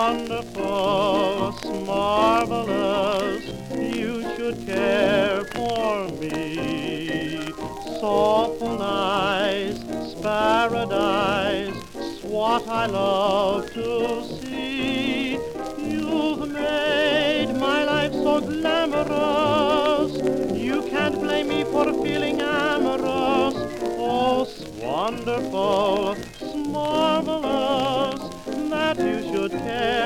wonderful, marvelous, you should care for me. Soulful nice, paradise, what I love to see. You've made my life so glamorous, you can't blame me for feeling amorous. Oh, wonderful, marvelous, that you should care